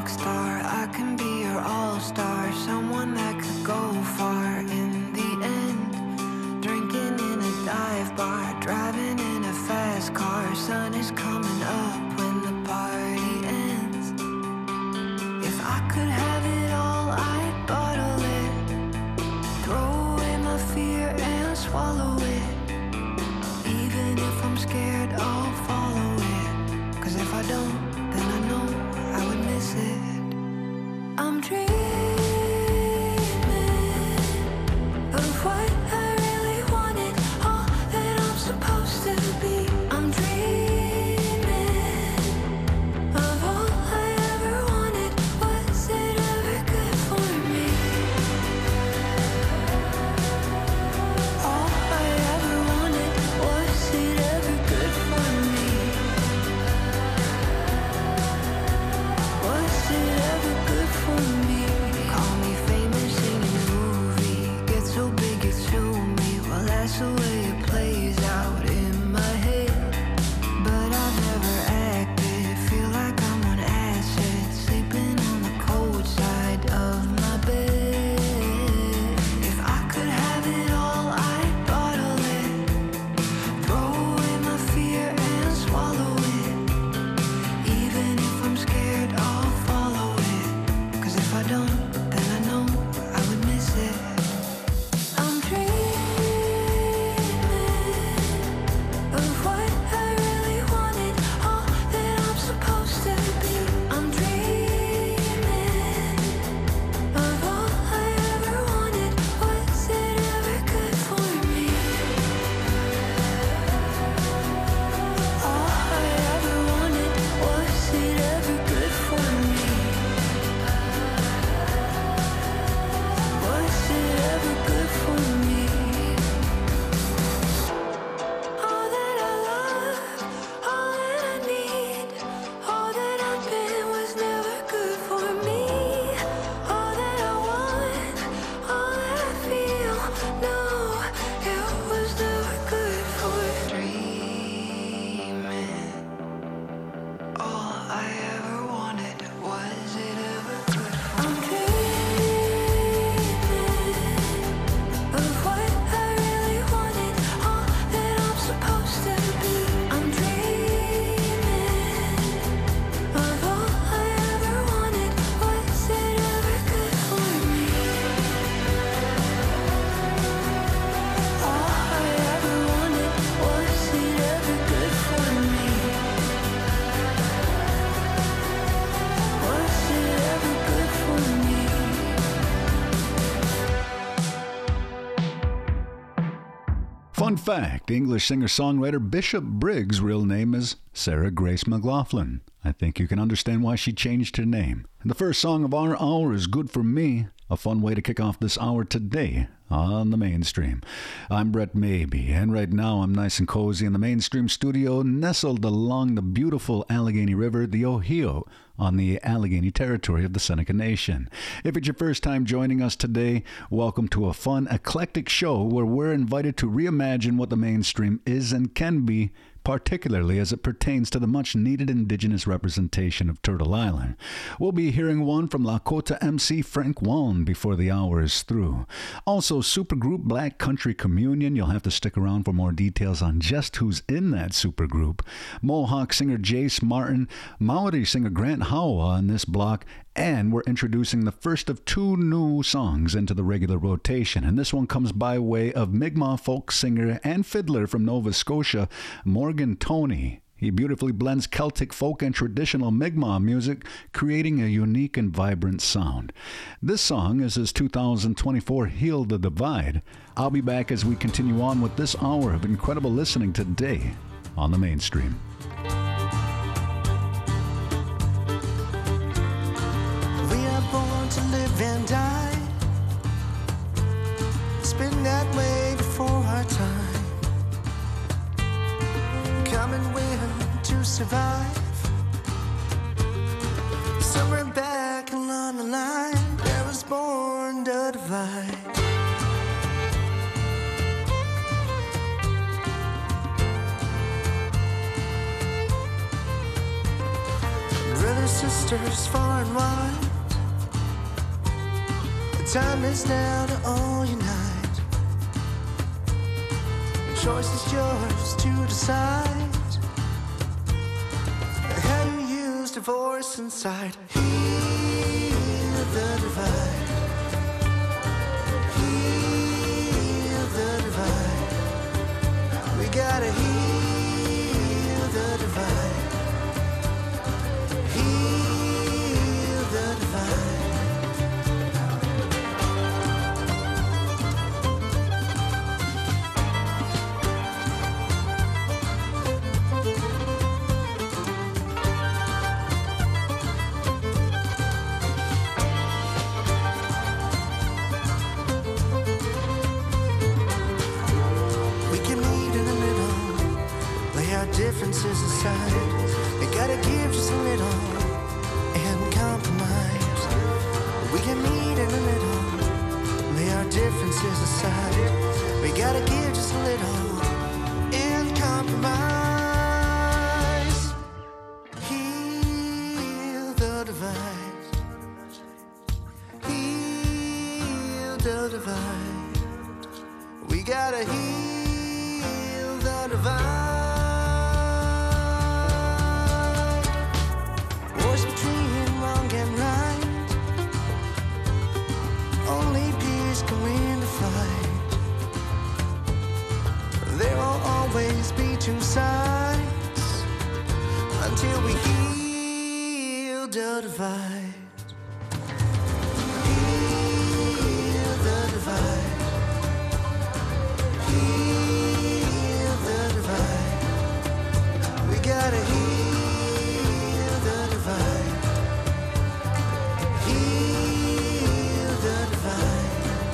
rock star. I can be your all-star, someone that could go far in the end. Drinking in a dive bar, driving in a fast car. Sun is coming up when the party ends. If I could have it all, I'd bottle it, throw away my fear and swallow it. Even if I'm scared, I'll follow it. 'Cause if I don't, then I know I would miss it. I'm dreaming of what I really wanted, all that I'm supposed to be. I'm dreaming of all I ever wanted. Was it ever good for me? All I ever wanted, was it ever good for me? Was it ever good for me? Call me famous in a movie, get so big it's to me. Well, that's the way it plays out in my head. But I've never acted, feel like I'm on acid, sleeping on the cold side of my bed. If I could have it all, I'd bottle it, throw away my fear and swallow it. Even if I'm scared, I'll follow it. 'Cause if I don't, then I know I would miss it. I'm dreaming of what I really wanted, all that I'm supposed to be. I'm dreaming of all I ever wanted. Was it ever good for me? All I ever wanted, was it ever good for me? Was it ever good for me? All that I love, all that I need, all that I've been was never good for me. All that I want, all that I feel, no, it was never good for dreaming. All I ever wanted, was it ever good for me? I'm dreaming of what I really wanted, all that I'm supposed to be. I'm dreaming of all I ever wanted. Was it ever good for me? All I ever wanted, was it ever good for me? Was it ever good for me? Fun fact, English singer-songwriter Bishop Briggs' real name is Sarah Grace McLaughlin. I think you can understand why she changed her name. And the first song of our hour is Good For Me, a fun way to kick off this hour today on the Mainstream. I'm Brett Maybe, and right now I'm nice and cozy in the Mainstream studio, nestled along the beautiful Allegheny River, the Ohio, on the Allegheny territory of the Seneca Nation. If it's your first time joining us today, welcome to a fun, eclectic show where we're invited to reimagine what the Mainstream is and can be, particularly as it pertains to the much-needed Indigenous representation of Turtle Island. We'll be hearing one from Lakota MC Frank Wallin before the hour is through. Also, supergroup Black Country Communion. You'll have to stick around for more details on just who's in that supergroup. Mohawk singer Jace Martin, Maori singer Grant Howe on this block, and we're introducing the first of two new songs into the regular rotation. And this one comes by way of Mi'kmaq folk singer and fiddler from Nova Scotia, Morgan Toney. He beautifully blends Celtic folk and traditional Mi'kmaq music, creating a unique and vibrant sound. This song is his 2024 Heal the Divide. I'll be back as we continue on with this hour of incredible listening today on the Mainstream. We are born to live and die. It's been that way before our time. Come and win to survive. Somewhere back along the line, there was born the divide. Brothers sisters far and wide. The time is now to all unite. The choice is yours to decide. How you use the voice inside. Heal the divide. Heal the divide. We gotta heal the divide. Heal the divide. Differences aside, we gotta give just a little and compromise. We can meet in the middle, lay our differences aside. We gotta give just a little and compromise. Heal the divide. Heal the divide. We gotta heal the divide. Two sides until we heal the divide. Heal the divide. Heal the divide. We gotta heal the divide. Heal the divide.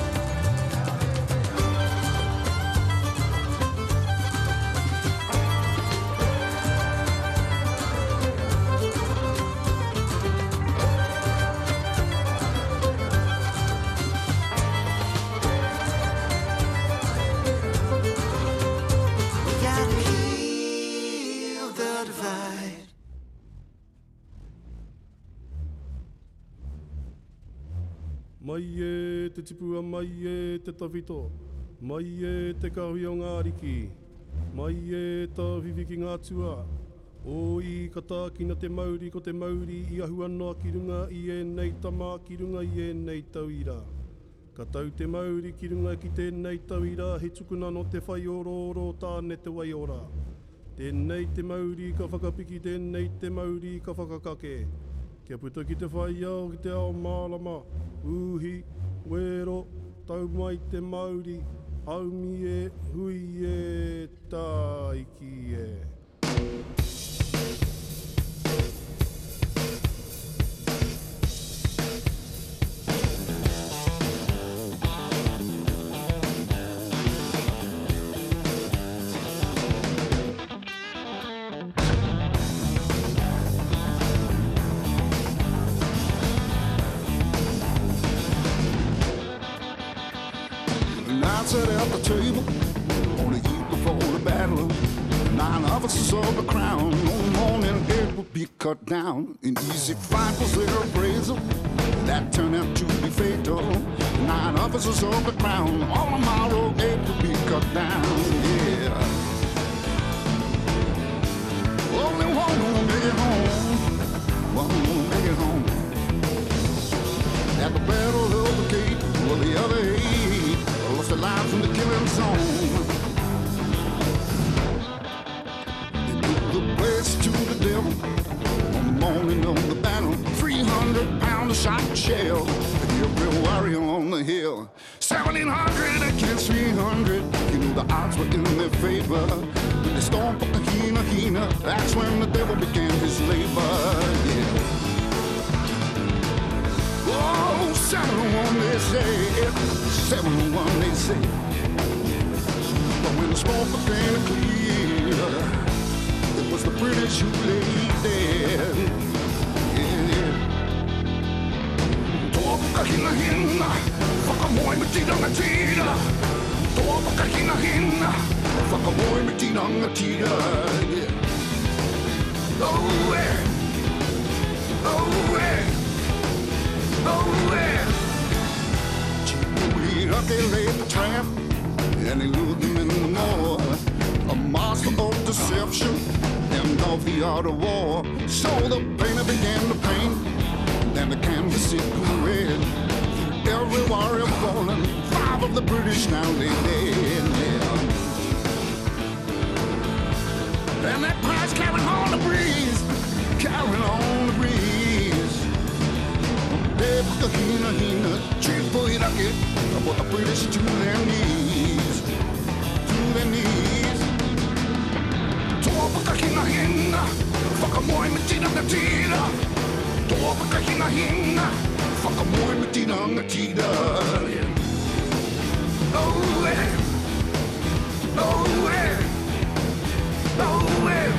Mai e te tipua, mai e te tawhito, mai e te kahui o ngā riki, mai e ta whiwiki ngā tua. O i kata kina te Māori ko te Māori i ahu ana ki runga i e nei tama ki runga i e nei tauira. Ka tau te Māori ki runga ki tēnei tauira he tukuna no te whai oro tāne te wai ora. Tēnei te Māori ka whakapiki, tēnei te Māori ka whakakake. Kia puta ki te whai au ki te ao mālama, uhi, wero, tau mai te Māori, haumi e, hui e, taiki e. Set at the table, on the eve before the battle. 9 officers of the crown, no morning it will be cut down. An easy fight was their appraisal, that turned out to be fatal. 9 officers of the crown, on the morrow it will be cut down, yeah. Only one will make it home, one will make it home. At the battle of the gate, well the other 8 lost their lives in the killing zone. They took the place to the devil on the morning of the battle. 300 pounds of shot and shell, every warrior on the hill. 1,700 against 300, you know the odds were in their favor. When they stormed up the Hina, that's when the devil began his labor, yeah. Oh, 7-1 they say, 7-1 they say. But when the smoke became clear, it was the British who lay dead. Yeah. Toka hina, whakamoe me tiranga tira. Toka hina, whakamoe me tiranga tira. Oh, yeah. Oh, They laid the trap and he lured them in the more. A master of deception and of the art of war. So the painter began to paint, then the canvas it grew red. Every warrior fallen, 5 of the British now lay dead. And that prize carrying on the breeze, carrying on the breeze. Hina, hina, treat for it, I get. But the British to their knees, to their knees. Topa hina hina, whakamoe me tina na tira. Topa hina hina, whakamoe me tina na tira. Oh, eh, oh, eh, oh, eh.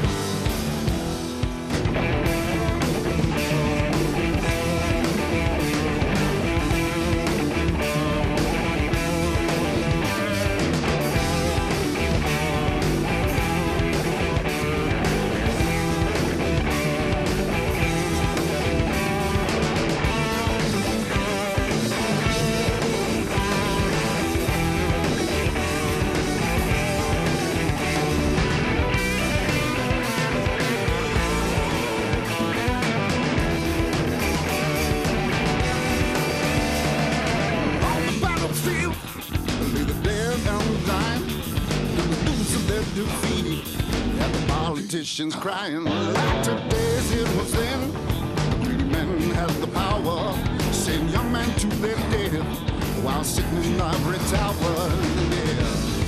Politicians crying like today's it was then. Greedy men have the power, send young men to their death while sitting in ivory towers. Yeah.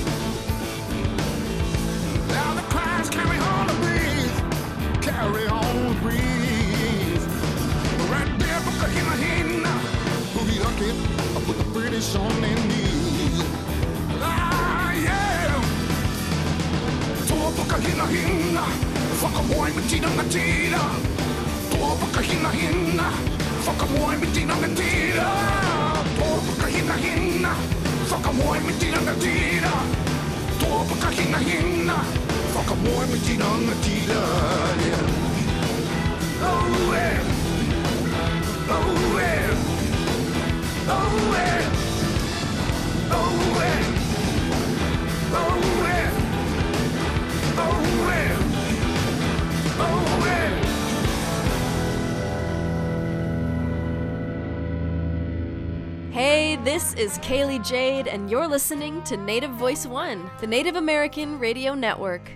Now the cries carry on the breeze, carry on the breeze. Right there, Bukahina Hina, Boogie Huckett, put the British on their knees. Ah, yeah. Topa hina hina, whakamoe me tina na tira. Topa hina hina, whakamoe me tina na tira. Topa hina hina, whakamoe me tina na tira. Topa hina hina, whakamoe me tina na tira. Oh, eh, oh, eh, oh, eh, oh, eh, oh, eh. Oh, well. Oh, well. Hey, this is Kaylee Jade, and you're listening to Native Voice One, the Native American Radio Network.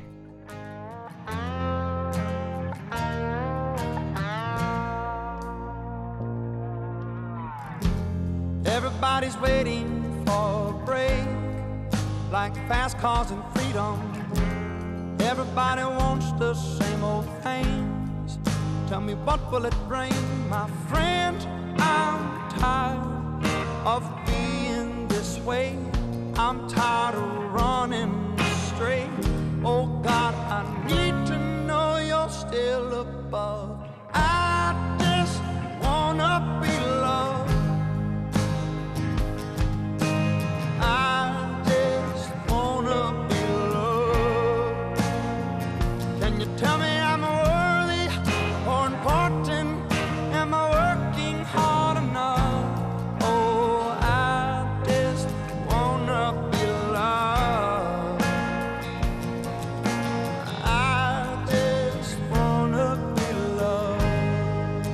Everybody's waiting for a break, like fast cars and freedom. Everybody wants the same old things. Tell me, what will it bring? My friend, I'm tired of being this way. I'm tired of running straight. Oh God, I need to know you're still above. I just wanna be loved. I just wanna be loved. Can you tell me I'm worthy or important? Am I working hard enough? Oh, I just wanna be loved. I just wanna be loved.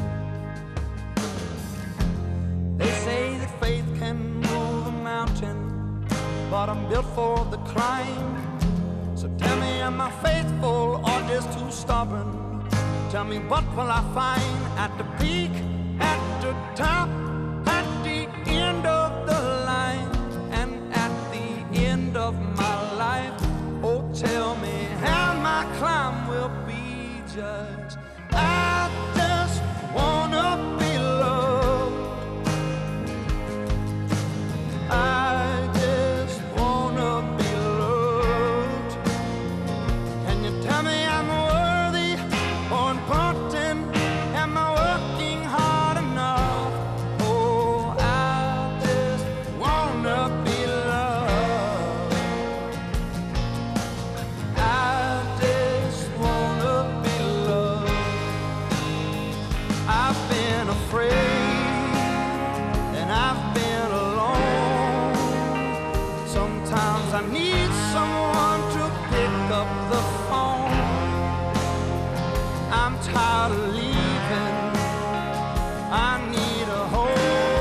They say that faith can move a mountain, but I'm built for the climb. So tell me, am I faithful or just too stubborn? Tell me, what will I find at the peak, at the top, at the end of the line, and at the end of my life? Oh, tell me how my climb will be judged. I just wanna be loved. I just wanna be loved. Can you tell me I'm worthy or important? Am I working hard enough? Oh, I just wanna be loved. I just wanna be loved. I need someone to pick up the phone. I'm tired of leaving. I need a home.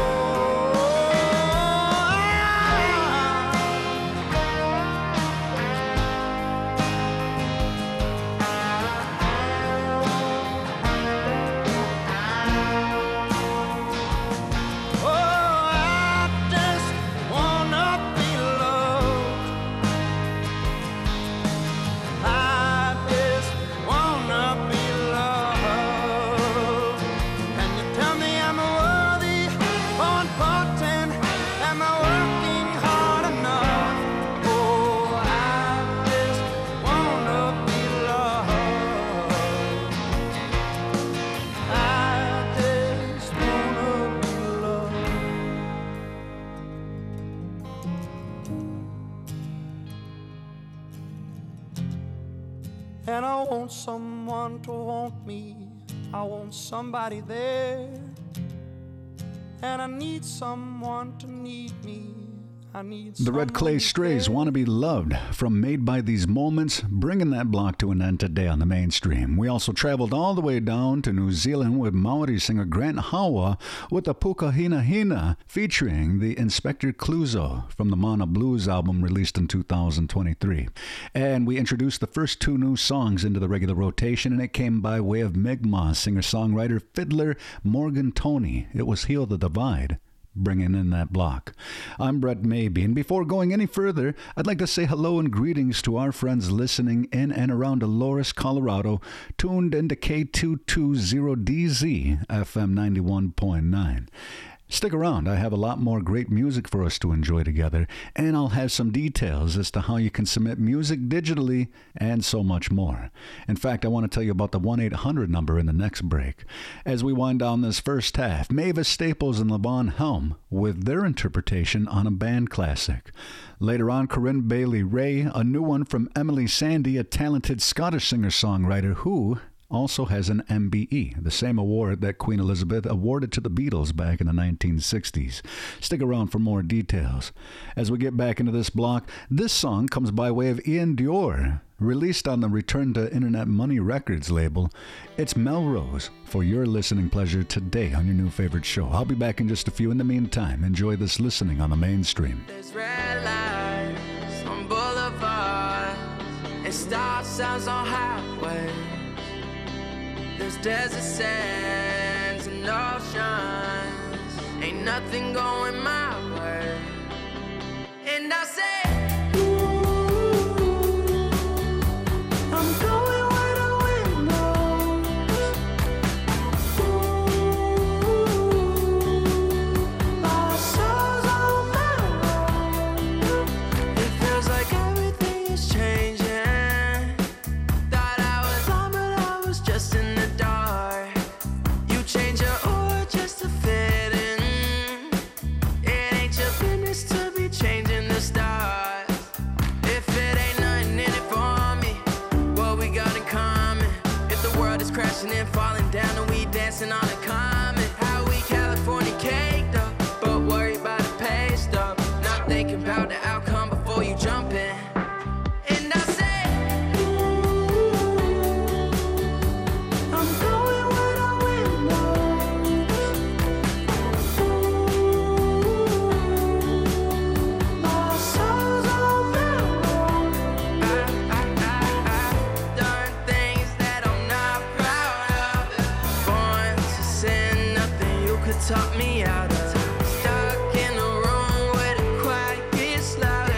And I want someone to want me. I want somebody there. And I need someone to need me. The Red Clay Strays, Wanna Be Loved, from Made by These Moments, bringing that block to an end today on the mainstream. We also traveled all the way down to New Zealand with Maori singer Grant Hawa with the Puka Hina Hina, featuring the Inspector Clouseau from the Mana Blues album released in 2023. And we introduced the first two new songs into the regular rotation, and it came by way of Mi'kmaq singer-songwriter fiddler Morgan Toney. It was Heal the Divide, bringing in that block. I'm Brett Maybe, and before going any further, I'd like to say hello and greetings to our friends listening in and around Dolores, Colorado, tuned into K220DZ FM 91.9. Stick around, I have a lot more great music for us to enjoy together, and I'll have some details as to how you can submit music digitally and so much more. In fact, I want to tell you about the 1-800 number in the next break. As we wind down this first half, Mavis Staples and Levon Helm with their interpretation on a band classic. Later on, Corinne Bailey Ray, a new one from Emily Sandé, a talented Scottish singer-songwriter who also has an MBE, the same award that Queen Elizabeth awarded to the Beatles back in the 1960s. Stick around for more details. As we get back into this block, this song comes by way of Ian Dior, released on the Return to Internet Money Records label. It's Melrose for your listening pleasure today on your new favorite show. I'll be back in just a few. In the meantime, enjoy this listening on the mainstream. There's red lights on boulevards and stop signs on highways. There's desert sands and oceans. Ain't nothing going my way. And I say, I'm going where the wind blows. My soul's on my road. It feels like everything is changing. Thought I was on, but I was just in the dark. You change your aura just to fit in. It ain't your business to be changing the stars. If it ain't nothing in it for me, what we got in common? If the world is crashing and falling down and we dancing on a comet, how we California caked up, but worried about the pay stub, not thinking about the outcome before you jump in. And I say, I'm going where the wind blows. My soul's on my road. I've done things that I'm not proud of. Born to sin, nothing you could talk me out of. Stuck in a room with a quiet slide.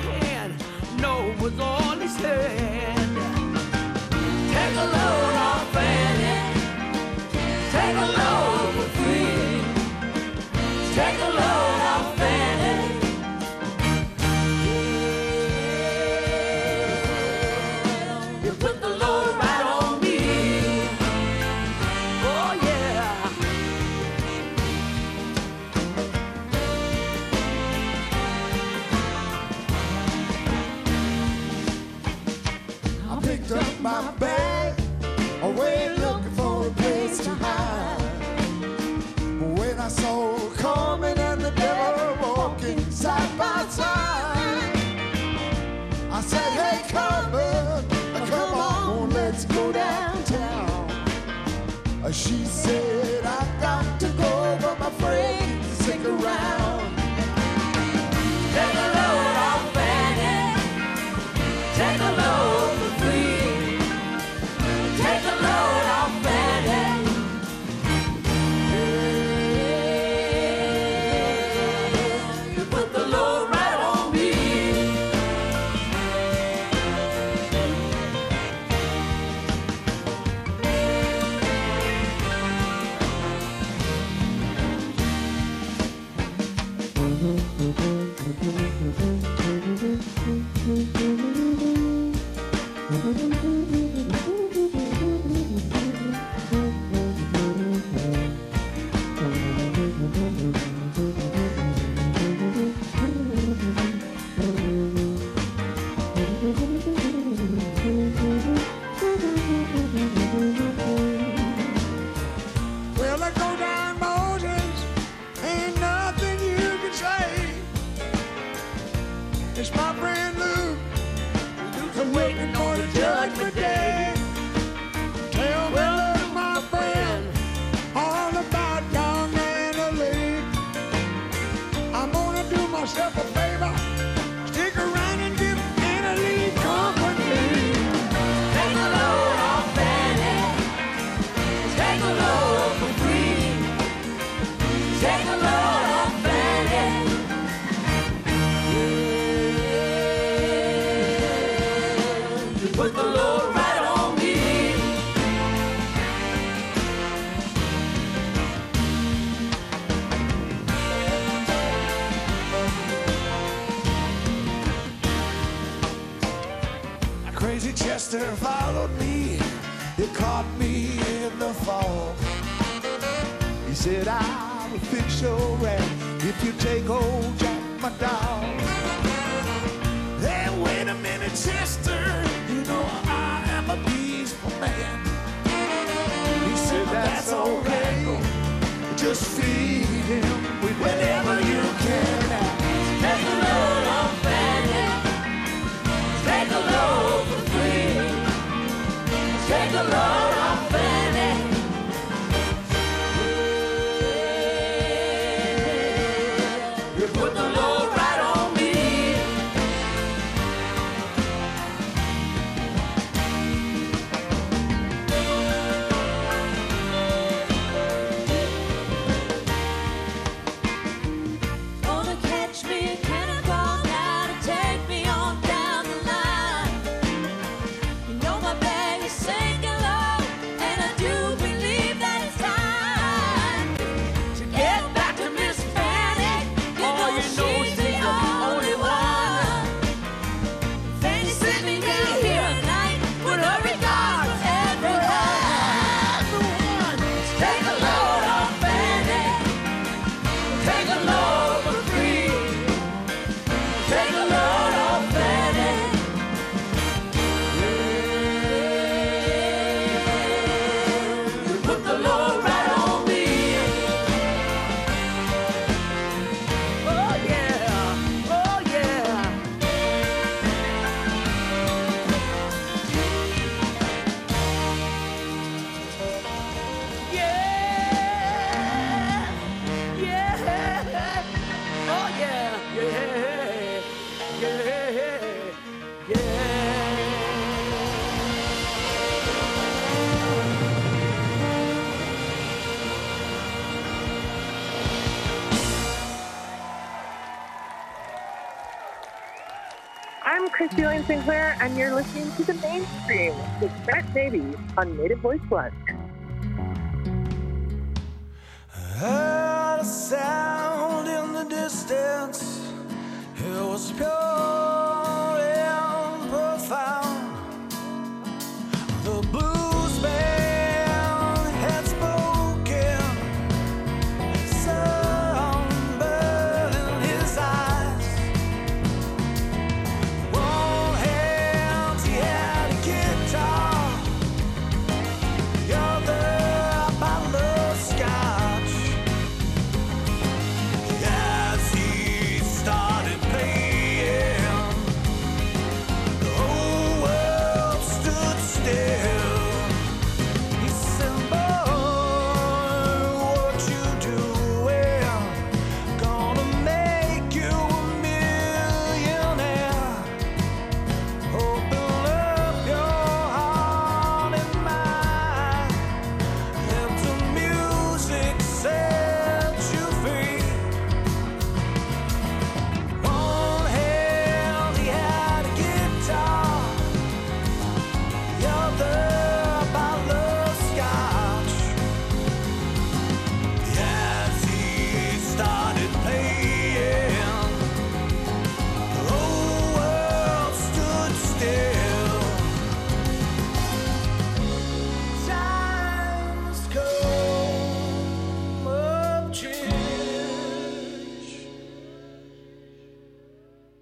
hand. No was all he said. Take a load off Fanny. Take a load for free. Take a load off Fanny. You put the load right on me. Oh yeah. I picked up my bag, away looking for a place to hide. When I saw her coming and the devil walking side by side, I said, hey, come on, let's go downtown. She said, I got to go, but my friends stick around. Take a load off Fanny. Take a load for free. Take a load off Fanny. You put the load right on me. Well, I go down Moses, ain't nothing you can say. It's my friend Luke, I'm waiting on the judgment day. Tell me, look, my friend, all about young Anna Lee. I'm gonna do myself a favor, stick around and give Anna Lee company. Take a load off Fanny. Take a load for free. Take a load off Fanny. You put the load right on me. Crazy Chester followed me, he caught me in the fall. He said, I will fix your rap if you take old Jack, my dog. Hey, wait a minute, Chester, you know I am a peaceful man. He said, that's okay, just feed him with whatever you can. Take a load off Fanny. Take a load for free. Take a load off Fanny. You put the load right on me. I'm Christy Lane Sinclair, and you're listening to The Mainstream with Matt Davies on Native Voice One. I heard a sound in the distance. It was pure